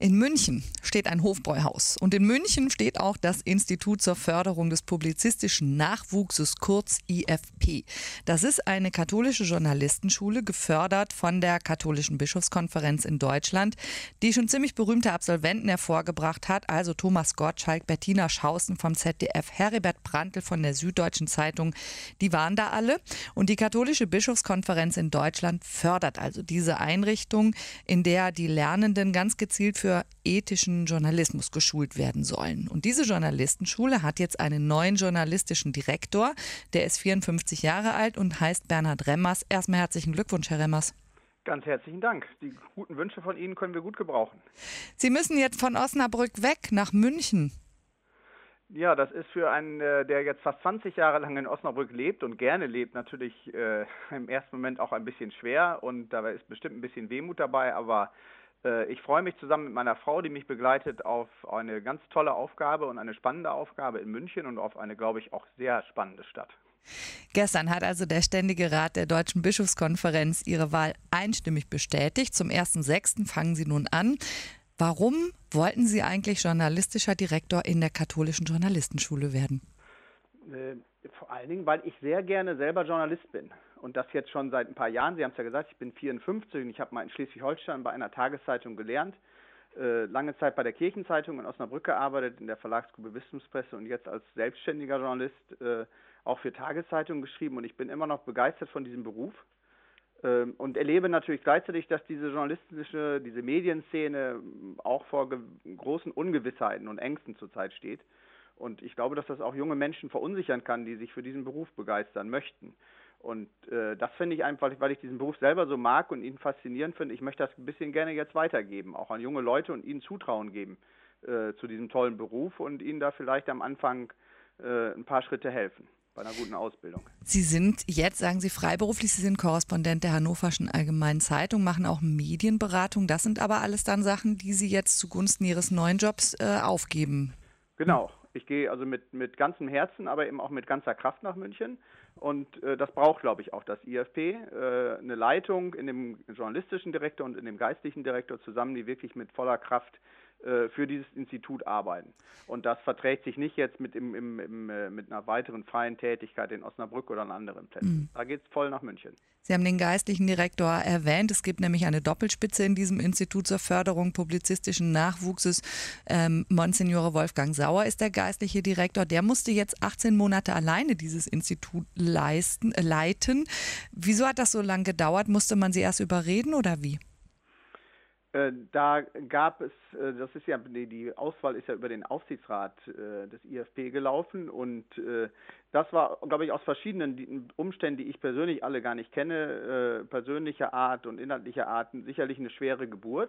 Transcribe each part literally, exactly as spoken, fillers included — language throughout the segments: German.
In München steht ein Hofbräuhaus und in München steht auch das Institut zur Förderung des publizistischen Nachwuchses, kurz I F P. Das ist eine katholische Journalistenschule, gefördert von der Katholischen Bischofskonferenz in Deutschland, die schon ziemlich berühmte Absolventen hervorgebracht hat, also Thomas Gottschalk, Bettina Schaußen vom Z D F, Heribert Prantl von der Süddeutschen Zeitung, die waren da alle. Und die Katholische Bischofskonferenz in Deutschland fördert also diese Einrichtung, in der die Lernenden ganz gezielt für ethischen Journalismus geschult werden sollen. Und diese Journalistenschule hat jetzt einen neuen journalistischen Direktor. Der ist vierundfünfzig Jahre alt und heißt Bernhard Remmers. Erstmal herzlichen Glückwunsch, Herr Remmers. Ganz herzlichen Dank. Die guten Wünsche von Ihnen können wir gut gebrauchen. Sie müssen jetzt von Osnabrück weg nach München. Ja, das ist für einen, der jetzt fast zwanzig Jahre lang in Osnabrück lebt und gerne lebt, natürlich äh, im ersten Moment auch ein bisschen schwer. Und dabei ist bestimmt ein bisschen Wehmut dabei, aber ich freue mich zusammen mit meiner Frau, die mich begleitet, auf eine ganz tolle Aufgabe und eine spannende Aufgabe in München und auf eine, glaube ich, auch sehr spannende Stadt. Gestern hat also der Ständige Rat der Deutschen Bischofskonferenz ihre Wahl einstimmig bestätigt. Zum ersten sechsten fangen Sie nun an. Warum wollten Sie eigentlich journalistischer Direktor in der Katholischen Journalistenschule werden? Äh, vor allen Dingen, weil ich sehr gerne selber Journalist bin. Und das jetzt schon seit ein paar Jahren. Sie haben es ja gesagt, ich bin vierundfünfzig und ich habe mal in Schleswig-Holstein bei einer Tageszeitung gelernt. Äh, lange Zeit bei der Kirchenzeitung in Osnabrück gearbeitet, in der Verlagsgruppe Bistumspresse und jetzt als selbstständiger Journalist äh, auch für Tageszeitungen geschrieben. Und ich bin immer noch begeistert von diesem Beruf. Äh, und erlebe natürlich gleichzeitig, dass diese journalistische, diese Medienszene auch vor ge- großen Ungewissheiten und Ängsten zurzeit steht. Und ich glaube, dass das auch junge Menschen verunsichern kann, die sich für diesen Beruf begeistern möchten. Und äh, das finde ich einfach, weil ich diesen Beruf selber so mag und ihn faszinierend finde. Ich möchte das ein bisschen gerne jetzt weitergeben, auch an junge Leute und ihnen Zutrauen geben äh, zu diesem tollen Beruf und ihnen da vielleicht am Anfang äh, ein paar Schritte helfen bei einer guten Ausbildung. Sie sind jetzt, sagen Sie, freiberuflich, Sie sind Korrespondent der Hannoverschen Allgemeinen Zeitung, machen auch Medienberatung. Das sind aber alles dann Sachen, die Sie jetzt zugunsten Ihres neuen Jobs äh, aufgeben. Genau. Ich gehe also mit, mit ganzem Herzen, aber eben auch mit ganzer Kraft nach München. Und äh, das braucht, glaube ich, auch das I F P, äh, eine Leitung in dem journalistischen Direktor und in dem geistlichen Direktor zusammen, die wirklich mit voller Kraft äh, für dieses Institut arbeiten. Und das verträgt sich nicht jetzt mit, im, im, im, äh, mit einer weiteren freien Tätigkeit in Osnabrück oder an anderen Plätzen. Mhm. Da geht es voll nach München. Sie haben den geistlichen Direktor erwähnt. Es gibt nämlich eine Doppelspitze in diesem Institut zur Förderung publizistischen Nachwuchses. Ähm, Monsignore Wolfgang Sauer ist der geistliche Direktor. Der musste jetzt achtzehn Monate alleine dieses Institut leisten, äh, leiten. Wieso hat das so lange gedauert? Musste man Sie erst überreden oder wie? Da gab es, das ist ja, die Auswahl ist ja über den Aufsichtsrat des I F P gelaufen und das war, glaube ich, aus verschiedenen Umständen, die ich persönlich alle gar nicht kenne, persönlicher Art und inhaltlicher Art, sicherlich eine schwere Geburt.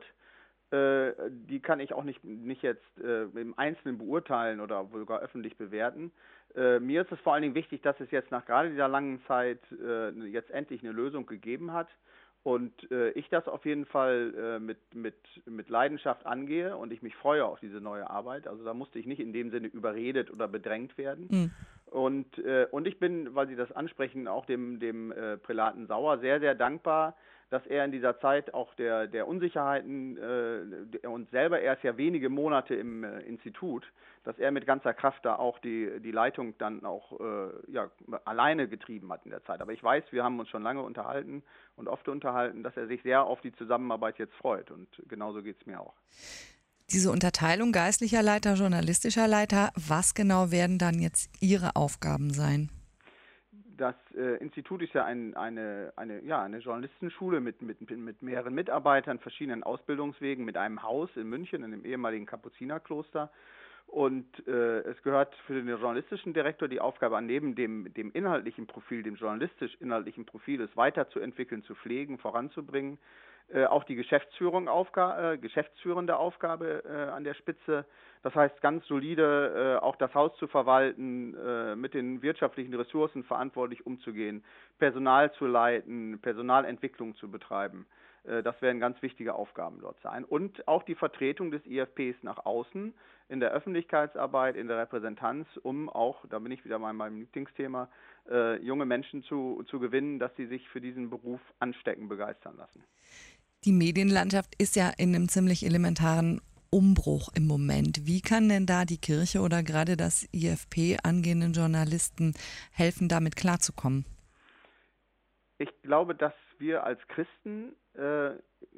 Die kann ich auch nicht, nicht jetzt im Einzelnen beurteilen oder sogar öffentlich bewerten. Mir ist es vor allen Dingen wichtig, dass es jetzt nach gerade dieser langen Zeit jetzt endlich eine Lösung gegeben hat. Und äh, ich das auf jeden Fall äh, mit, mit, mit Leidenschaft angehe und ich mich freue auf diese neue Arbeit. Also da musste ich nicht in dem Sinne überredet oder bedrängt werden. Mhm. Und, äh, und ich bin, weil Sie das ansprechen, auch dem, dem äh, Prälaten Sauer sehr, sehr dankbar, dass er in dieser Zeit auch der, der Unsicherheiten äh, und selber, er ist ja wenige Monate im äh, Institut, dass er mit ganzer Kraft da auch die, die Leitung dann auch äh, ja, alleine getrieben hat in der Zeit. Aber ich weiß, wir haben uns schon lange unterhalten und oft unterhalten, dass er sich sehr auf die Zusammenarbeit jetzt freut und genauso geht es mir auch. Diese Unterteilung geistlicher Leiter, journalistischer Leiter, was genau werden dann jetzt Ihre Aufgaben sein? Das äh, Institut ist ja ein, eine, eine, ja, eine Journalistenschule mit, mit, mit mehreren Mitarbeitern, verschiedenen Ausbildungswegen, mit einem Haus in München, in dem ehemaligen Kapuzinerkloster. Und äh, es gehört für den journalistischen Direktor die Aufgabe an, neben dem, dem inhaltlichen Profil, dem journalistisch-inhaltlichen Profil, es weiterzuentwickeln, zu pflegen, voranzubringen. Äh, auch die Geschäftsführung Aufga- äh, geschäftsführende Aufgabe äh, an der Spitze. Das heißt, ganz solide äh, auch das Haus zu verwalten, äh, mit den wirtschaftlichen Ressourcen verantwortlich umzugehen, Personal zu leiten, Personalentwicklung zu betreiben. Äh, das werden ganz wichtige Aufgaben dort sein. Und auch die Vertretung des I F Ps nach außen in der Öffentlichkeitsarbeit, in der Repräsentanz, um auch, da bin ich wieder mal in meinem Lieblingsthema, äh, junge Menschen zu, zu gewinnen, dass sie sich für diesen Beruf anstecken, begeistern lassen. Die Medienlandschaft ist ja in einem ziemlich elementaren Umbruch im Moment. Wie kann denn da die Kirche oder gerade das I F P angehenden Journalisten helfen, damit klarzukommen? Ich glaube, dass wir als Christen äh,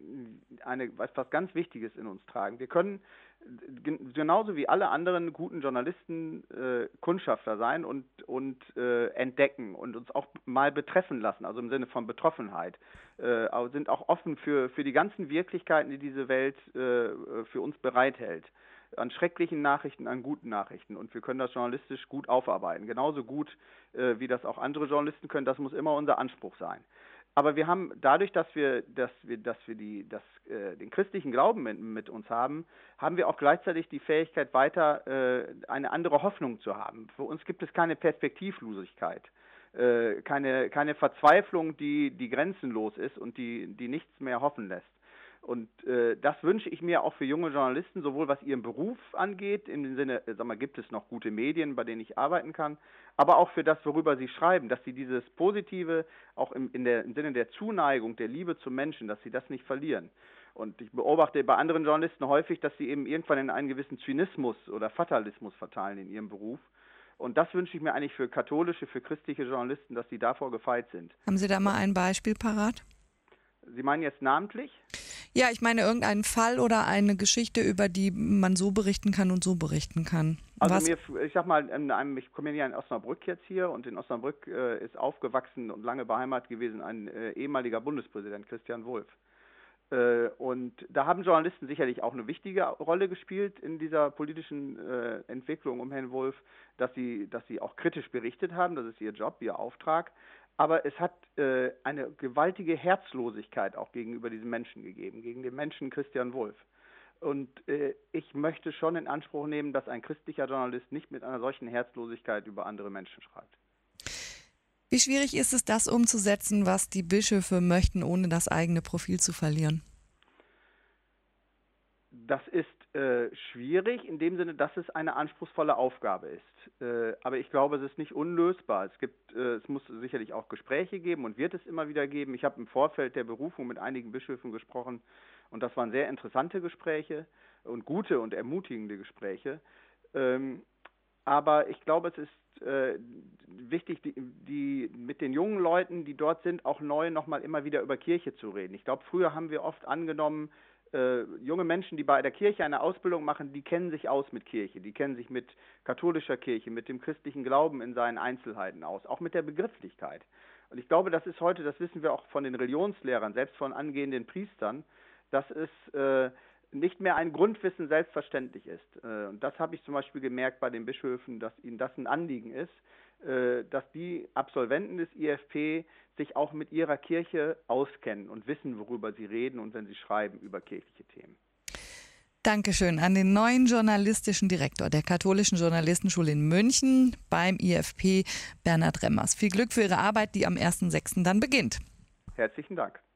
eine, was, was ganz Wichtiges in uns tragen. Wir können genauso wie alle anderen guten Journalisten äh, Kundschafter sein und, und äh, entdecken und uns auch mal betreffen lassen, also im Sinne von Betroffenheit. Äh, aber sind auch offen für, für die ganzen Wirklichkeiten, die diese Welt äh, für uns bereithält. An schrecklichen Nachrichten, an guten Nachrichten. Und wir können das journalistisch gut aufarbeiten. Genauso gut, äh, wie das auch andere Journalisten können. Das muss immer unser Anspruch sein. Aber wir haben dadurch, dass wir, dass wir, dass wir die, das, äh, den christlichen Glauben mit, mit uns haben, haben wir auch gleichzeitig die Fähigkeit, weiter äh, eine andere Hoffnung zu haben. Für uns gibt es keine Perspektivlosigkeit, äh, keine, keine Verzweiflung, die, die grenzenlos ist und die, die nichts mehr hoffen lässt. Und äh, das wünsche ich mir auch für junge Journalisten, sowohl was ihren Beruf angeht, in dem Sinne, sag mal, gibt es noch gute Medien, bei denen ich arbeiten kann, aber auch für das, worüber sie schreiben, dass sie dieses Positive, auch im, in der, im Sinne der Zuneigung, der Liebe zum Menschen, dass sie das nicht verlieren. Und ich beobachte bei anderen Journalisten häufig, dass sie eben irgendwann in einen gewissen Zynismus oder Fatalismus verteilen in ihrem Beruf. Und das wünsche ich mir eigentlich für katholische, für christliche Journalisten, dass sie davor gefeit sind. Haben Sie da mal ein Beispiel parat? Sie meinen jetzt namentlich? Ja, ich meine irgendeinen Fall oder eine Geschichte, über die man so berichten kann und so berichten kann. Also Was? mir, ich sag mal, in einem, ich komme ja in Osnabrück jetzt hier und in Osnabrück äh, ist aufgewachsen und lange beheimatet gewesen ein äh, ehemaliger Bundespräsident, Christian Wulff. Äh, und da haben Journalisten sicherlich auch eine wichtige Rolle gespielt in dieser politischen äh, Entwicklung um Herrn Wulff, dass sie, dass sie auch kritisch berichtet haben, das ist ihr Job, ihr Auftrag. Aber es hat äh, eine gewaltige Herzlosigkeit auch gegenüber diesem Menschen gegeben, gegen den Menschen Christian Wulff. Und äh, ich möchte schon in Anspruch nehmen, dass ein christlicher Journalist nicht mit einer solchen Herzlosigkeit über andere Menschen schreibt. Wie schwierig ist es, das umzusetzen, was die Bischöfe möchten, ohne das eigene Profil zu verlieren? Das ist äh, schwierig in dem Sinne, dass es eine anspruchsvolle Aufgabe ist. Äh, aber ich glaube, es ist nicht unlösbar. Es gibt, äh, es muss sicherlich auch Gespräche geben und wird es immer wieder geben. Ich habe im Vorfeld der Berufung mit einigen Bischöfen gesprochen und das waren sehr interessante Gespräche und gute und ermutigende Gespräche. Ähm, aber ich glaube, es ist äh, wichtig, die, die mit den jungen Leuten, die dort sind, auch neu nochmal immer wieder über Kirche zu reden. Ich glaube, früher haben wir oft angenommen, Äh, junge Menschen, die bei der Kirche eine Ausbildung machen, die kennen sich aus mit Kirche, die kennen sich mit katholischer Kirche, mit dem christlichen Glauben in seinen Einzelheiten aus, auch mit der Begrifflichkeit. Und ich glaube, das ist heute, das wissen wir auch von den Religionslehrern, selbst von angehenden Priestern, dass es äh, nicht mehr ein Grundwissen selbstverständlich ist. Äh, und das habe ich zum Beispiel gemerkt bei den Bischöfen, dass ihnen das ein Anliegen ist, äh, dass die Absolventen des I F P sich auch mit ihrer Kirche auskennen und wissen, worüber sie reden und wenn sie schreiben über kirchliche Themen. Dankeschön an den neuen journalistischen Direktor der Katholischen Journalistenschule in München beim I F P, Bernhard Remmers. Viel Glück für Ihre Arbeit, die am ersten sechsten dann beginnt. Herzlichen Dank.